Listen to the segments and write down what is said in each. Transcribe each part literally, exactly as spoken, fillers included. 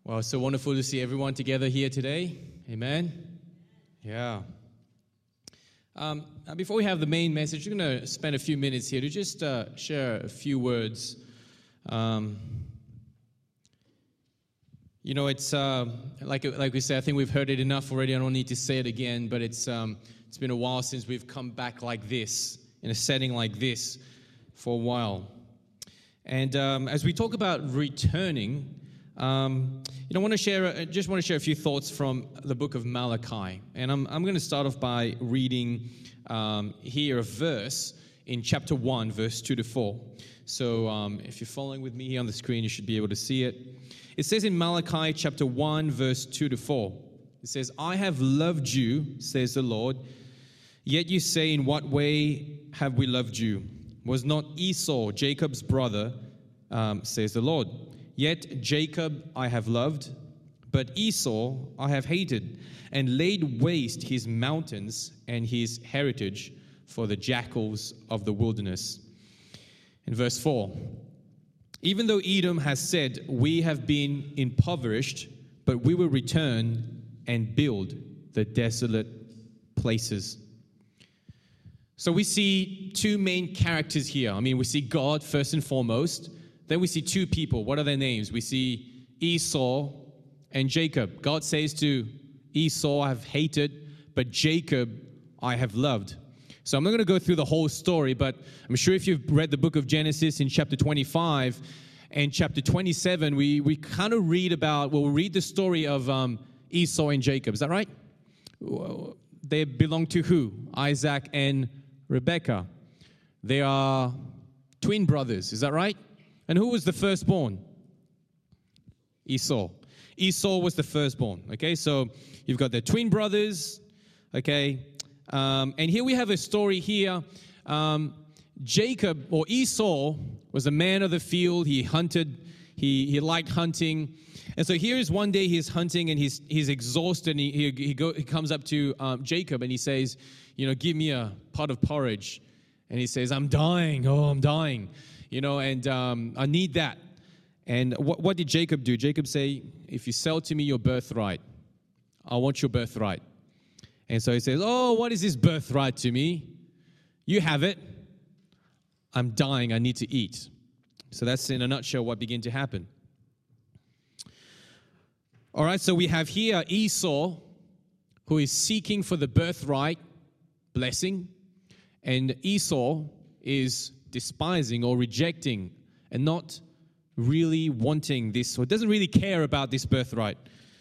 Well, it's so wonderful to see everyone together here today. Amen. Yeah. Um, now before we have the main message, we're going to spend a few minutes here to just uh, share a few words. Um, you know, it's uh, like like we said. I think we've heard it enough already. I don't need to say it again. But it's um, it's been a while since we've come back like this in a setting like this for a while. And um, as we talk about returning. Um, you know, I want to share. I just want to share a few thoughts from the book of Malachi, and I'm I'm going to start off by reading um, here a verse in chapter one, verse two to four. So, um, if you're following with me here on the screen, you should be able to see it. It says in Malachi chapter one, verse two to four. It says, "I have loved you," says the Lord. "Yet you say, in what way have we loved you? Was not Esau Jacob's brother?" Um, says the Lord. "Yet Jacob I have loved, but Esau I have hated, and laid waste his mountains and his heritage for the jackals of the wilderness." In verse four, "Even though Edom has said, we have been impoverished, but we will return and build the desolate places." So we see two main characters here. I mean, we see God first and foremost. Then we see two people. What are their names? We see Esau and Jacob. God says to Esau, "I have hated, but Jacob I have loved." So I'm not going to go through the whole story, but I'm sure if you've read the book of Genesis in chapter twenty-five and chapter twenty-seven, we, we kind of read about, well, we read the story of um, Esau and Jacob. Is that right? They belong to who? Isaac and Rebekah. They are twin brothers. Is that right? And who was the firstborn? Esau. Esau was the firstborn. Okay, so you've got the twin brothers. Okay, um, and here we have a story here. Um, Jacob or Esau was a man of the field. He hunted. He he liked hunting. And so here is one day he's hunting and he's he's exhausted. And he he, he, go, he comes up to um, Jacob and he says, "You know, give me a pot of porridge." And he says, "I'm dying. Oh, I'm dying. You know, and um, I need that." And what, what did Jacob do? Jacob say, "If you sell to me your birthright, I want your birthright." And so he says, "Oh, what is this birthright to me? You have it. I'm dying. I need to eat." So that's in a nutshell what began to happen. All right, so we have here Esau, who is seeking for the birthright blessing, and Esau is despising or rejecting and not really wanting this, or doesn't really care about this birthright.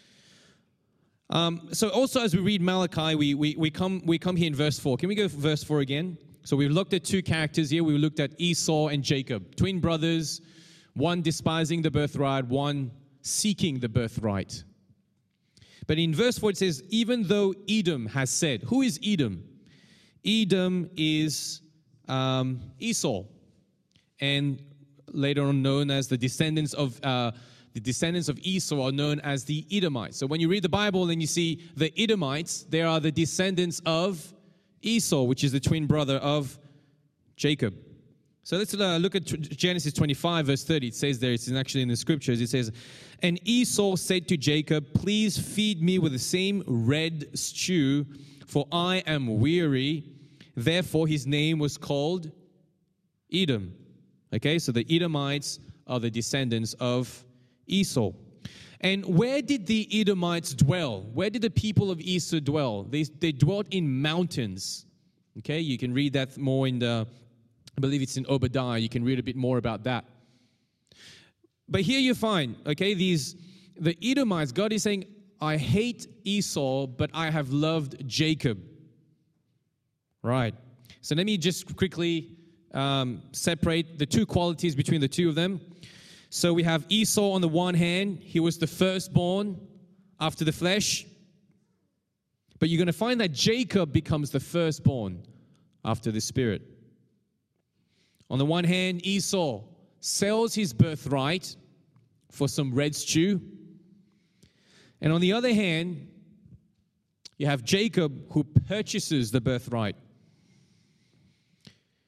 Um, so also as we read Malachi, we, we, we, come, we come here in verse four. Can we go for verse four again? So we've looked at two characters here. We looked at Esau and Jacob, twin brothers, one despising the birthright, one seeking the birthright. But in verse four it says, "Even though Edom has said," who is Edom? Edom is Um, Esau, and later on known as the descendants of uh, the descendants of Esau are known as the Edomites. So when you read the Bible and you see the Edomites, they are the descendants of Esau, which is the twin brother of Jacob. So let's uh, look at Genesis twenty-five, verse thirty. It says there, it's actually in the scriptures. It says, "And Esau said to Jacob, 'Please feed me with the same red stew, for I am weary.' Therefore, his name was called Edom." Okay, so the Edomites are the descendants of Esau. And where did the Edomites dwell? Where did the people of Esau dwell? They, they dwelt in mountains. Okay, you can read that more in the, I believe it's in Obadiah. You can read a bit more about that. But here you find, okay, these, the Edomites, God is saying, "I hate Esau, but I have loved Jacob." Right. So let me just quickly um, separate the two qualities between the two of them. So we have Esau on the one hand. He was the firstborn after the flesh. But you're going to find that Jacob becomes the firstborn after the spirit. On the one hand, Esau sells his birthright for some red stew. And on the other hand, you have Jacob who purchases the birthright.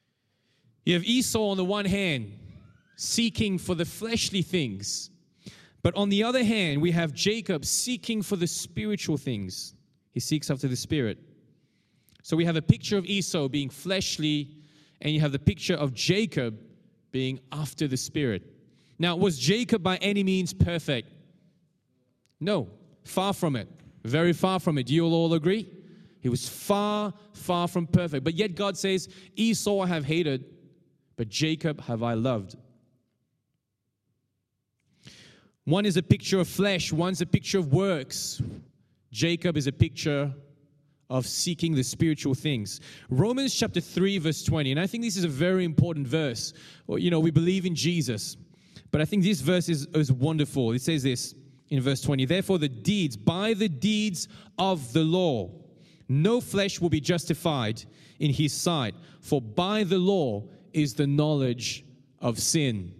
You have Esau on the one hand, seeking for the fleshly things. But on the other hand, we have Jacob seeking for the spiritual things. He seeks after the Spirit. So we have a picture of Esau being fleshly, and you have the picture of Jacob being after the Spirit. Now, was Jacob by any means perfect? No, far from it. Very far from it. Do you all agree? He was far, far from perfect. But yet God says, Esau I have hated, but Jacob have I loved. One is a picture of flesh, one's a picture of works. Jacob is a picture of seeking the spiritual things. Romans chapter three, verse twenty, and I think this is a very important verse. Well, you know, we believe in Jesus, but I think this verse is, is wonderful. It says this in verse twenty, therefore the deeds, by the deeds of the law, no flesh will be justified in his sight, for by the law is the knowledge of sin.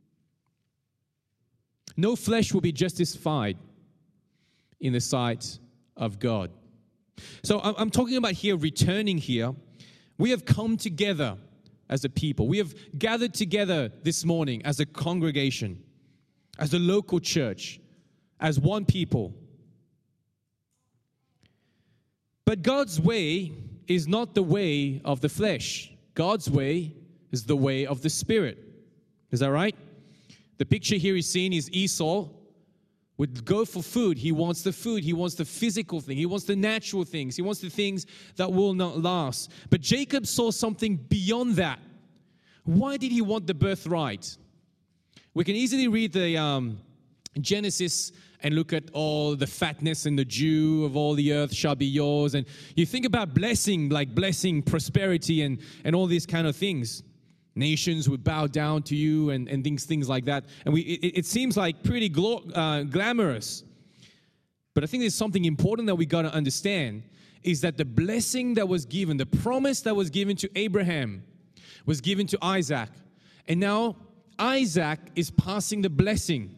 No flesh will be justified in the sight of God. So I'm talking about here, returning here. We have come together as a people. We have gathered together this morning as a congregation, as a local church, as one people. But God's way is not the way of the flesh. God's way is the way of the Spirit. Is that right? The picture here is seen is Esau would go for food. He wants the food. He wants the physical thing. He wants the natural things. He wants the things that will not last. But Jacob saw something beyond that. Why did he want the birthright? We can easily read the um, Genesis and look at all the fatness and the dew of all the earth shall be yours. And you think about blessing, like blessing, prosperity, and, and all these kind of things. Nations would bow down to you and, and things, things like that. And we, it, it seems like pretty glo- uh, glamorous. But I think there's something important that we got to understand is that the blessing that was given, the promise that was given to Abraham was given to Isaac. And now Isaac is passing the blessing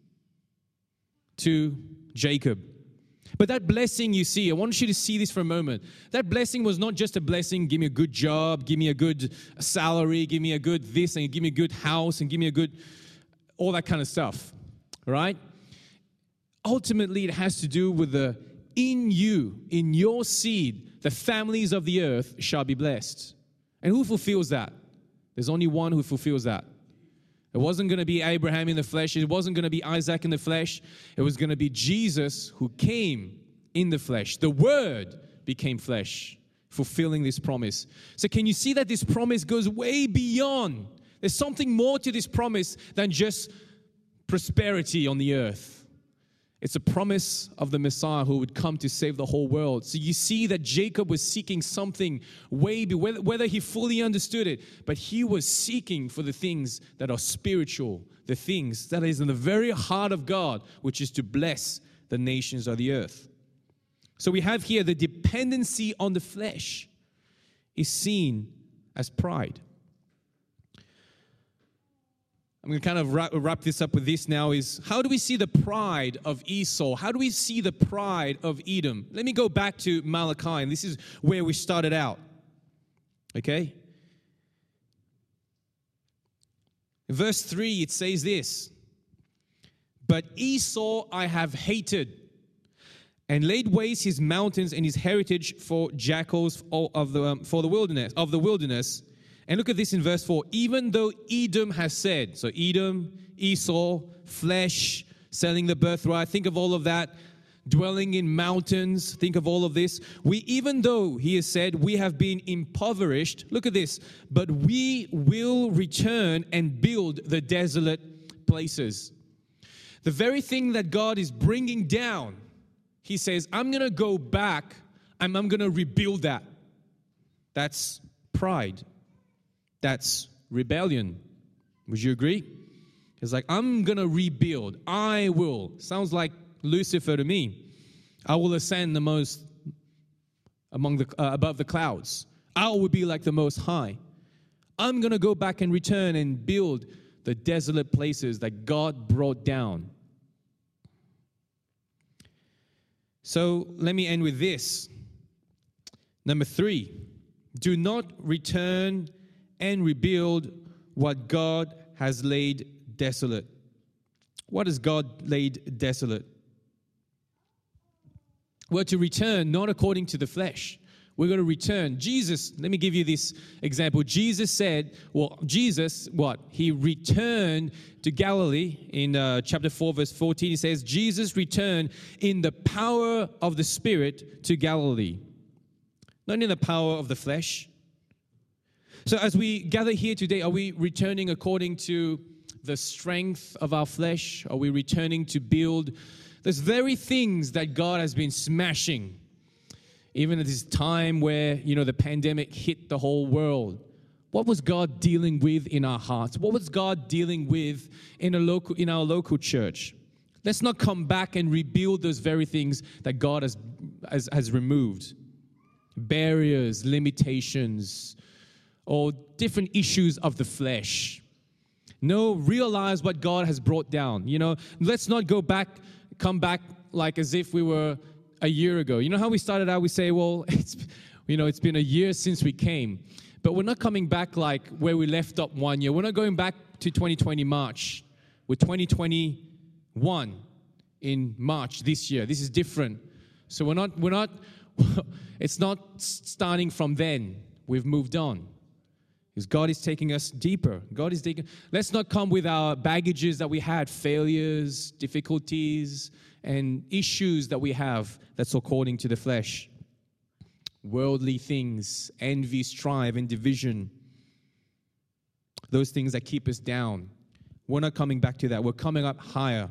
to Jacob. But that blessing, you see, I want you to see this for a moment. That blessing was not just a blessing, give me a good job, give me a good salary, give me a good this, and give me a good house, and give me a good, all that kind of stuff, right? Ultimately, it has to do with the, in you, in your seed, the families of the earth shall be blessed. And who fulfills that? There's only one who fulfills that. It wasn't going to be Abraham in the flesh. It wasn't going to be Isaac in the flesh. It was going to be Jesus who came in the flesh. The Word became flesh, fulfilling this promise. So can you see that this promise goes way beyond? There's something more to this promise than just prosperity on the earth. It's a promise of the Messiah who would come to save the whole world. So you see that Jacob was seeking something way beyond, whether he fully understood it, but he was seeking for the things that are spiritual, the things that is in the very heart of God, which is to bless the nations of the earth. So we have here the dependency on the flesh is seen as pride. I'm going to kind of wrap, wrap this up with this now is, how do we see the pride of Esau? How do we see the pride of Edom? Let me go back to Malachi, and this is where we started out. Okay? In verse three, it says this, but Esau I have hated, and laid waste his mountains and his heritage for jackals of the, um, for the wilderness, of the wilderness. And look at this in verse four. Even though Edom has said, so Edom, Esau, flesh, selling the birthright, think of all of that, dwelling in mountains, think of all of this. We, even though he has said, we have been impoverished, look at this, but we will return and build the desolate places. The very thing that God is bringing down, he says, I'm going to go back and I'm going to rebuild that. That's pride. That's rebellion. Would you agree? It's like, I'm going to rebuild. I will. Sounds like Lucifer to me. I will ascend the most among the uh, above the clouds. I will be like the Most High. I'm going to go back and return and build the desolate places that God brought down. So let me end with this. Number three, do not return and rebuild what God has laid desolate. What has God laid desolate? We're to return not according to the flesh. We're going to return. Jesus, let me give you this example. Jesus said, well, Jesus, what? He returned to Galilee in uh, chapter four, verse fourteen. He says, Jesus returned in the power of the Spirit to Galilee. Not in the power of the flesh. So as we gather here today, are we returning according to the strength of our flesh? Are we returning to build those very things that God has been smashing? Even at this time where, you know, the pandemic hit the whole world. What was God dealing with in our hearts? What was God dealing with in a local, in our local church? Let's not come back and rebuild those very things that God has, has, has removed. Barriers, limitations, or different issues of the flesh. No, realize what God has brought down. You know, let's not go back, come back like as if we were a year ago. You know how we started out? We say, well, it's, you know, it's been a year since we came. But we're not coming back like where we left up one year. We're not going back to twenty twenty March. We're twenty twenty-one in March this year. This is different. So we're not, we're not, it's not starting from then. We've moved on. Because God is taking us deeper. God is taking, let's not come with our baggages that we had, failures, difficulties, and issues that we have that's according to the flesh. Worldly things, envy, strife, and division. Those things that keep us down. We're not coming back to that. We're coming up higher.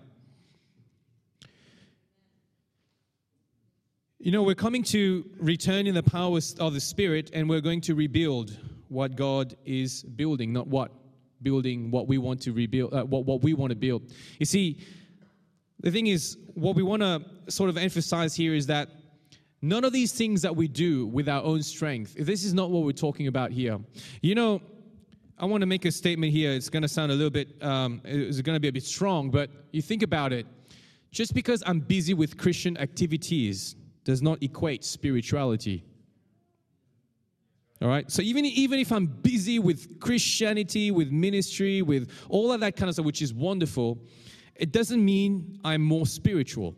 You know, we're coming to return in the power of the Spirit, and we're going to rebuild what God is building, not what building what we want to rebuild, uh, what, what we want to build. You see, the thing is, what we want to sort of emphasize here is that none of these things that we do with our own strength, this is not what we're talking about here. You know, I want to make a statement here. It's going to sound a little bit, um, it's going to be a bit strong, but you think about it. Just because I'm busy with Christian activities does not equate spirituality. All right? So even, even if I'm busy with Christianity, with ministry, with all of that kind of stuff, which is wonderful, it doesn't mean I'm more spiritual.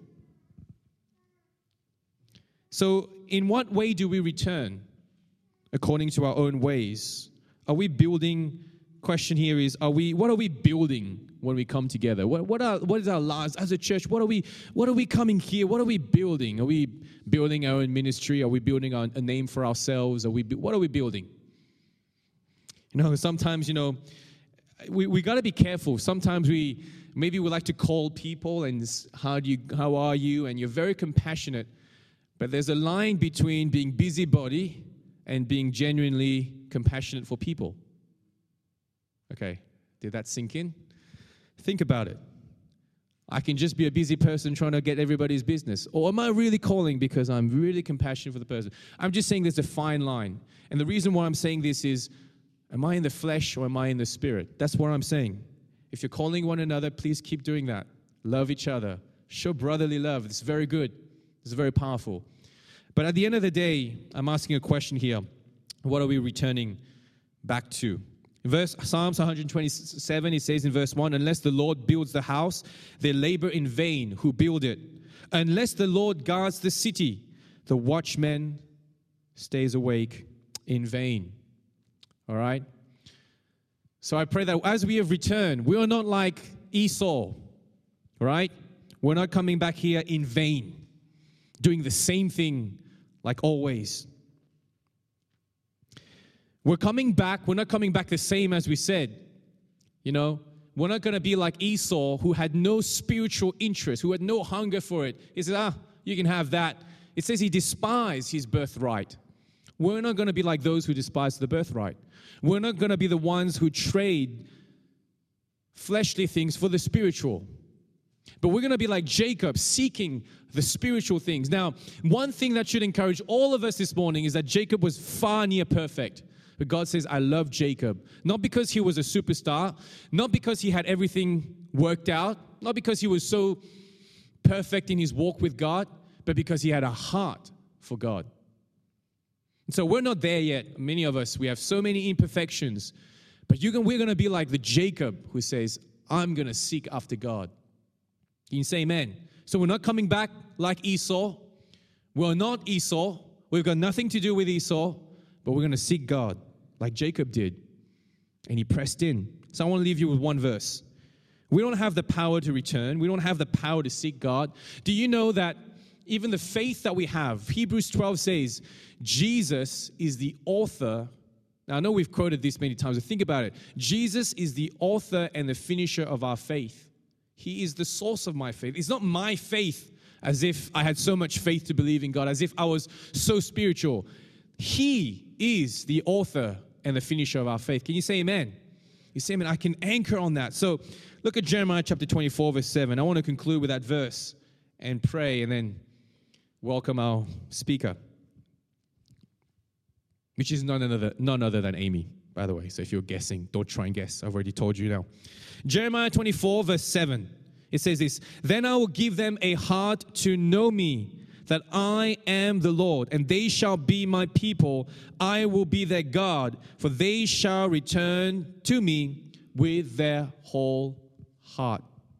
So in what way do we return according to our own ways? Are we building, question here is, are we, what are we building when we come together? What, what are, what is our lives as a church? What are we, what are we coming here? What are we building? Are we building our own ministry? Are we building a, a name for ourselves? Are we, what are we building? You know, sometimes, you know, we, we got to be careful. Sometimes we, maybe we like to call people and how do you, how are you? And you're very compassionate. But there's a line between being busybody and being genuinely compassionate for people. Okay, did that sink in? Think about it. I can just be a busy person trying to get everybody's business. Or am I really calling because I'm really compassionate for the person? I'm just saying there's a fine line. And the reason why I'm saying this is, am I in the flesh or am I in the spirit? That's what I'm saying. If you're calling one another, please keep doing that. Love each other. Show brotherly love. It's very good. It's very powerful. But at the end of the day, I'm asking a question here. What are we returning back to? Verse Psalms one twenty-seven, it says in verse one, unless the Lord builds the house, they labor in vain who build it. Unless the Lord guards the city, the watchman stays awake in vain. All right? So I pray that as we have returned, we are not like Esau. All right? We're not coming back here in vain, doing the same thing like always. We're coming back, we're not coming back the same as we said. You know, we're not going to be like Esau, who had no spiritual interest, who had no hunger for it. He said, ah, you can have that. It says he despised his birthright. We're not going to be like those who despise the birthright. We're not going to be the ones who trade fleshly things for the spiritual. But we're going to be like Jacob, seeking the spiritual things. Now, one thing that should encourage all of us this morning is that Jacob was far near perfect. But God says, I love Jacob. Not because he was a superstar, not because he had everything worked out, not because he was so perfect in his walk with God, but because he had a heart for God. And so we're not there yet. Many of us, we have so many imperfections. But you can, we're going to be like the Jacob who says, I'm going to seek after God. Can you say amen? So we're not coming back like Esau. We're not Esau. We've got nothing to do with Esau, but we're going to seek God like Jacob did. And he pressed in. So I want to leave you with one verse. We don't have the power to return. We don't have the power to seek God. Do you know that even the faith that we have, Hebrews twelve says, Jesus is the author. Now, I know we've quoted this many times, but think about it. Jesus is the author and the finisher of our faith. He is the source of my faith. It's not my faith as if I had so much faith to believe in God, as if I was so spiritual. He is the author and the finisher of our faith. Can you say amen? You say amen. I can anchor on that. So look at Jeremiah chapter twenty-four, verse seven. I want to conclude with that verse and pray and then welcome our speaker, which is none other, none other than Amy, by the way. So if you're guessing, don't try and guess. I've already told you now. Jeremiah twenty-four, verse seven. It says this, "Then I will give them a heart to know me, that I am the Lord, and they shall be my people. I will be their God, for they shall return to me with their whole heart."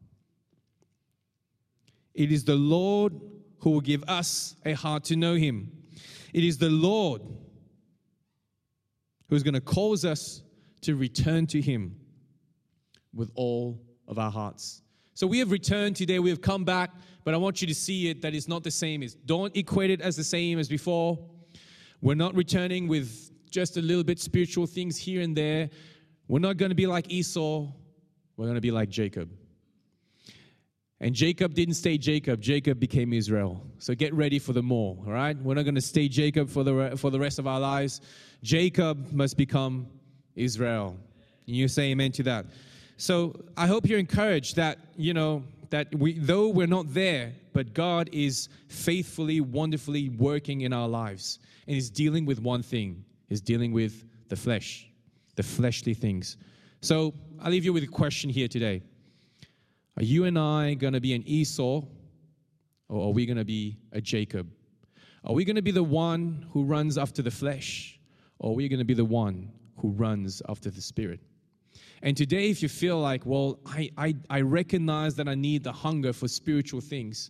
It is the Lord who will give us a heart to know him. It is the Lord who is going to cause us to return to him with all of our hearts. So we have returned today, we have come back, but I want you to see it that it's not the same. It's, don't equate it as the same as before. We're not returning with just a little bit spiritual things here and there. We're not going to be like Esau. We're going to be like Jacob. And Jacob didn't stay Jacob. Jacob became Israel. So get ready for the more, all right? We're not going to stay Jacob for the, re- for the rest of our lives. Jacob must become Israel. And you say amen to that. So I hope you're encouraged that, you know, that we, though we're not there, but God is faithfully, wonderfully working in our lives. And he's dealing with one thing. He's dealing with the flesh, the fleshly things. So I'll leave you with a question here today. Are you and I going to be an Esau, or are we going to be a Jacob? Are we going to be the one who runs after the flesh, or are we going to be the one who runs after the Spirit? And today, if you feel like, well, I, I, I recognize that I need the hunger for spiritual things,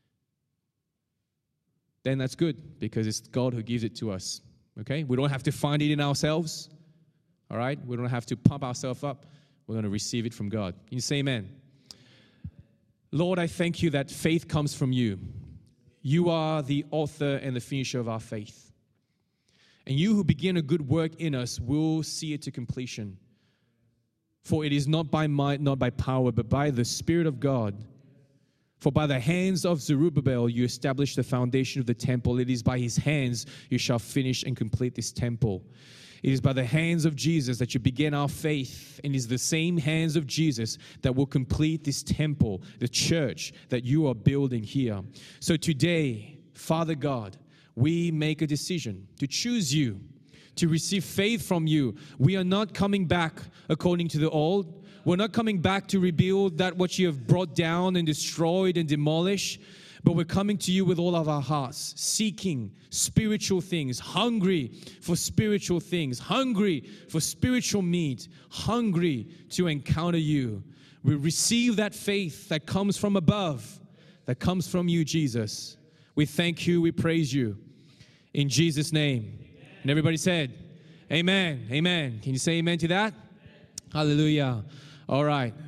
then that's good, because it's God who gives it to us, okay? We don't have to find it in ourselves, all right? We don't have to pump ourselves up. We're going to receive it from God. Can you say amen? Lord, I thank you that faith comes from you. You are the author and the finisher of our faith. And you who begin a good work in us will see it to completion. For it is not by might, not by power, but by the Spirit of God. For by the hands of Zerubbabel you established the foundation of the temple. It is by his hands you shall finish and complete this temple. It is by the hands of Jesus that you begin our faith, and it is the same hands of Jesus that will complete this temple, the church that you are building here. So today, Father God, we make a decision to choose you, to receive faith from you. We are not coming back according to the old. We're not coming back to rebuild that what you have brought down and destroyed and demolished. But we're coming to you with all of our hearts, seeking spiritual things, hungry for spiritual things, hungry for spiritual meat, hungry to encounter you. We receive that faith that comes from above, that comes from you, Jesus. We thank you, we praise you. In Jesus' name. Amen. And everybody said, amen, amen. Can you say amen to that? Amen. Hallelujah. All right.